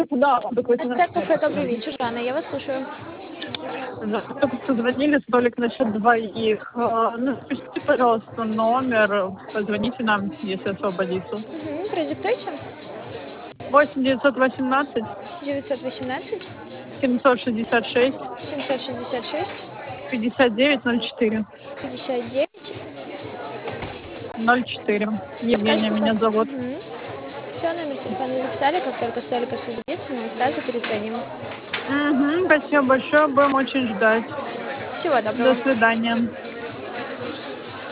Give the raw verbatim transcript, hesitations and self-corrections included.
Да, он такой Церковь кафе, добрый финансист. вечер, Жанна, я вас слушаю. Да, только что звонили, столик на счет двоих. А, Ну, спишите, пожалуйста, номер, позвоните нам, если освободится. Угу, продиктуйте. восемь девятьсот восемнадцать девятьсот восемнадцать семьсот шестьдесят шесть семьсот шестьдесят шесть пятьдесят девять ноль четыре. пятьдесят девять. ноль четыре. Евгения Подскажите, меня как... зовут. Угу. Все, номер телефона записали, как только столик освободится, мы сразу перезвоним. Угу, спасибо большое, будем очень ждать. Всего До доброго. свидания.